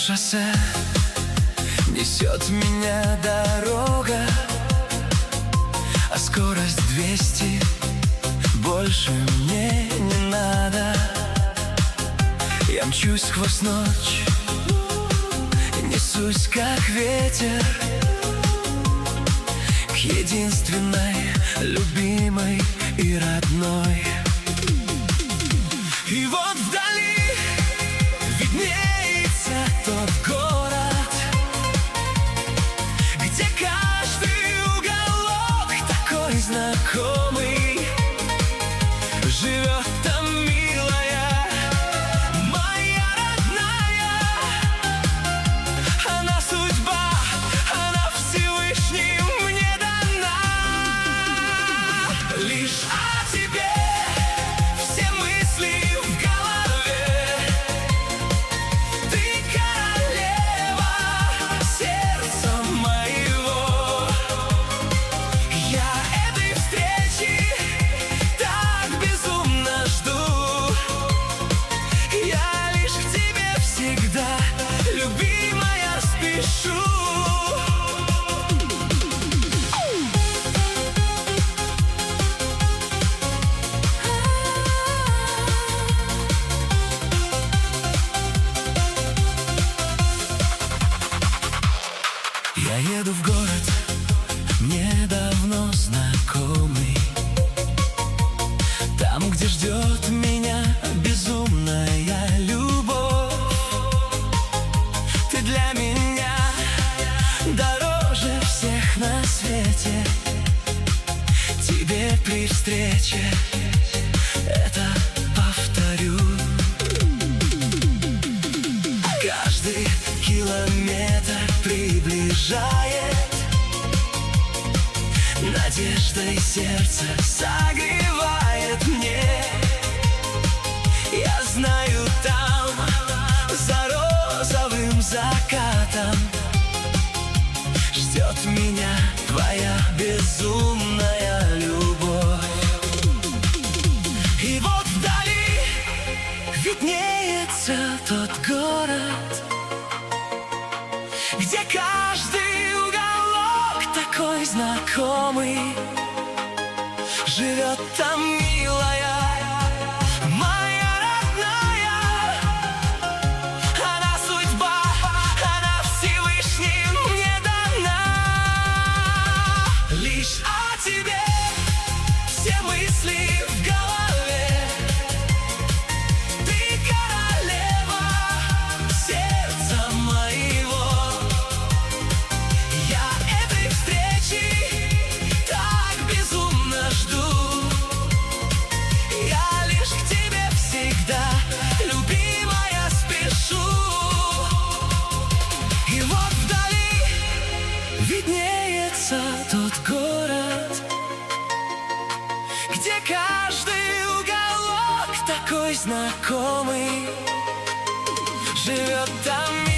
шоссе несет меня дорога, а скорость 200, больше мне не надо. Я мчусь сквозь ночь, несусь как ветер к единственной, любимой и родной. И вот вдали виднеется тот город, где каждый уголок такой знакомый. Живет там милая, моя родная. Она судьба, она Всевышним мне дана. Лишь о тебе все мысли в голове. Ты королева сердца моего. Я этой встречи так безумно жду. Я лишь к тебе всегда, любимая, спешу. Я еду в город, мне давно знакомый. Там, где ждет меня безумная любовь. Ты для меня дороже всех на свете. Тебе при встрече это повторю. Каждый километр приближает, надеждой сердце согревает мне. Я знаю, там, за розовым закатом, ждет меня твоя безумная любовь. И вот вдали виднеется тот город, где каждый уголок такой знакомый. Живет там милая, моя родная. Она судьба, она Всевышним мне дана. Лишь о тебе все мысли в голове. Ты королева сердца моего. Я этой встречи так безумно жду. Я лишь к тебе всегда, любимая, спешу. И вот вдали виднеется тот город, где каждый уголок такой знакомый. Живет там